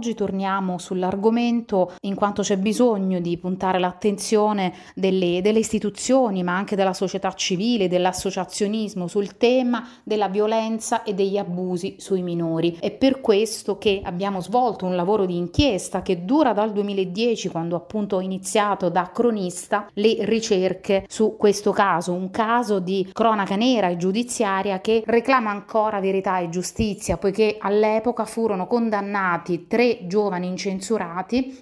oggi torniamo sull'argomento in quanto c'è bisogno di puntare l'attenzione delle istituzioni, ma anche della società civile, dell'associazionismo sul tema della violenza e degli abusi sui minori. È per questo che abbiamo svolto un lavoro di inchiesta che dura dal 2010, quando appunto ho iniziato da cronista le ricerche su questo caso, un caso di cronaca nera e giudiziaria che reclama ancora verità e giustizia, poiché all'epoca furono condannati 3 giovani incensurati